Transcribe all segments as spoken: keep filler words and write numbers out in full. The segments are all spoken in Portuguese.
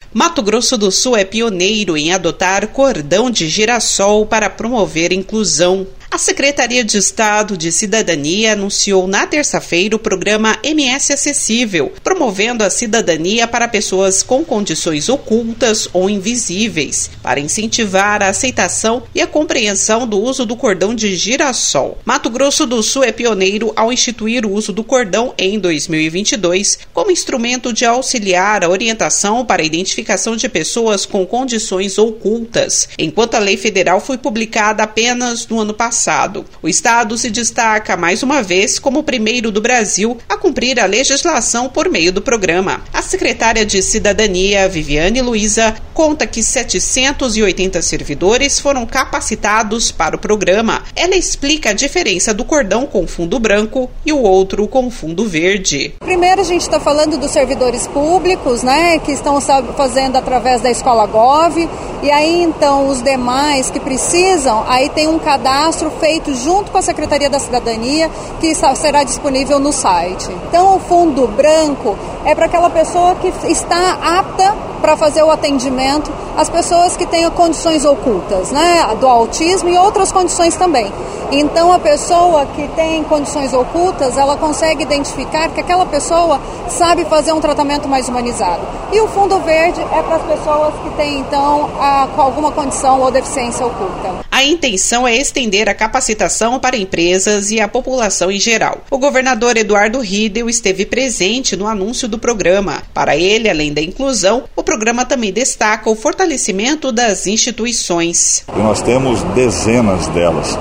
Mato Grosso do Sul é pioneiro em adotar cordão de girassol para promover inclusão. A Secretaria de Estado de Cidadania anunciou na terça-feira o programa M S Acessível, promovendo a cidadania para pessoas com condições ocultas ou invisíveis, para incentivar a aceitação e a compreensão do uso do cordão de girassol. Mato Grosso do Sul é pioneiro ao instituir o uso do cordão em dois mil e vinte e dois como instrumento de auxiliar a orientação para a identificação de pessoas com condições ocultas, enquanto a lei federal foi publicada apenas no ano passado. O Estado se destaca mais uma vez como o primeiro do Brasil a cumprir a legislação por meio do programa. A secretária de Cidadania, Viviane Luiza, conta que setecentos e oitenta servidores foram capacitados para o programa. Ela explica a diferença do cordão com fundo branco e o outro com fundo verde. Primeiro a gente está falando dos servidores públicos, né, que estão fazendo através da Escola Gov, e aí então os demais que precisam, aí tem um cadastro feito junto com a Secretaria da Cidadania, que será disponível no site. Então, o fundo branco é para aquela pessoa que está apta para fazer o atendimento às pessoas que têm condições ocultas, né, do autismo e outras condições também. Então, a pessoa que tem condições ocultas, ela consegue identificar que aquela pessoa sabe fazer um tratamento mais humanizado. E o fundo verde é para as pessoas que têm, então, a, alguma condição ou deficiência oculta. A intenção é estender a capacitação para empresas e a população em geral. O governador Eduardo Riedel esteve presente no anúncio do programa. Para ele, além da inclusão, o programa também destaca o fortalecimento das instituições. E nós temos dezenas delas.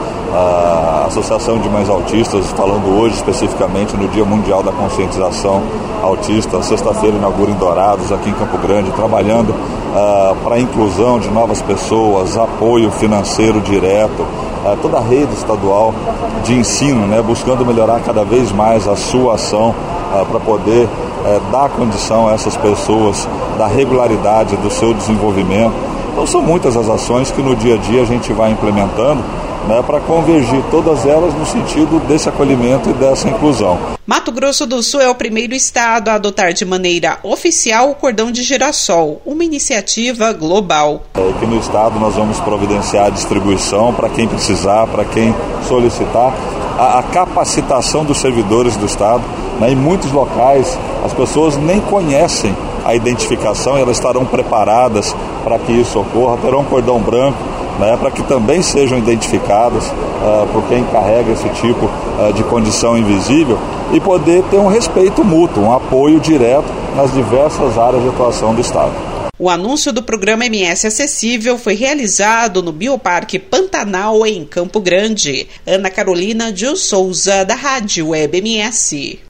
A Associação de Mães Autistas, falando hoje especificamente no Dia Mundial da Conscientização Autista, sexta-feira inaugura em Dourados, aqui em Campo Grande, trabalhando uh, para a inclusão de novas pessoas, apoio financeiro direto, uh, toda a rede estadual de ensino, né, buscando melhorar cada vez mais a sua ação uh, para poder uh, dar condição a essas pessoas da regularidade do seu desenvolvimento. Então são muitas as ações que no dia a dia a gente vai implementando, né, para convergir todas elas no sentido desse acolhimento e dessa inclusão. Mato Grosso do Sul é o primeiro estado a adotar de maneira oficial o cordão de girassol, uma iniciativa global. Aqui no estado nós vamos providenciar a distribuição para quem precisar, para quem solicitar, a, a capacitação dos servidores do estado. Né, em muitos locais as pessoas nem conhecem a identificação e elas estarão preparadas para que isso ocorra, terão um cordão branco, né, para que também sejam identificadas uh, por quem carrega esse tipo uh, de condição invisível e poder ter um respeito mútuo, um apoio direto nas diversas áreas de atuação do Estado. O anúncio do programa M S Acessível foi realizado no Bioparque Pantanal, em Campo Grande. Ana Carolina de Souza, da Rádio Web M S.